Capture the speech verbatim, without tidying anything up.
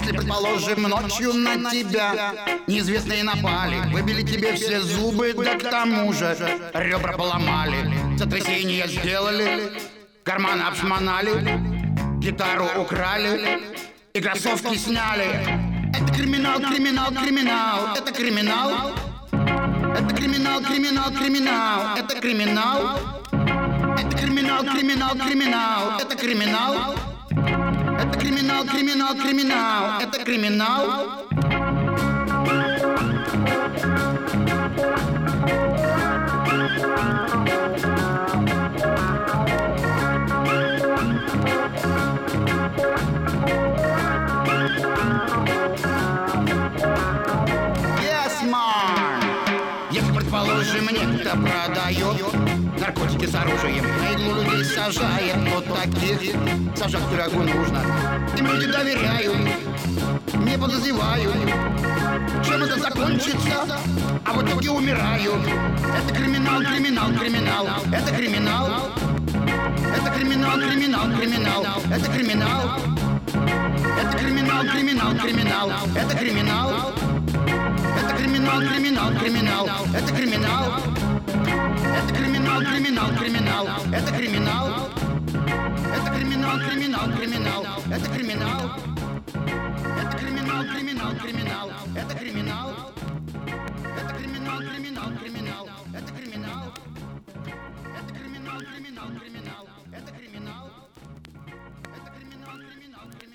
Если, предположим, ночью на тебя неизвестные напали, выбили тебе все зубы, да к тому же ребра поломали, сотрясение сделали, карманы обшмонали, гитару украли и кроссовки сняли. Это криминал, криминал, криминал, это криминал. Это криминал, криминал, криминал, это криминал. Это криминал, криминал, криминал, это криминал. Это криминал, криминал, криминал, это криминал. Если, предположим, некто продает наркотики с оружием, на иглу людей сажает, вот таких сажать в тюрягу нужно. Им люди доверяют, не подозревают, чем это закончится, а в итоге умирают. Это криминал, криминал, криминал, это криминал. Это криминал, криминал, криминал, это криминал. Это криминал, криминал, криминал, это криминал. Это криминал, криминал, криминал, это криминал. Это криминал, криминал, криминал, это криминал. Это криминал, криминал, криминал, это криминал. Это криминал, криминал, криминал, это криминал. Это криминал, криминал, криминал, это криминал. Это криминал, криминал, криминал, это криминал. Это криминал, криминал, криминал.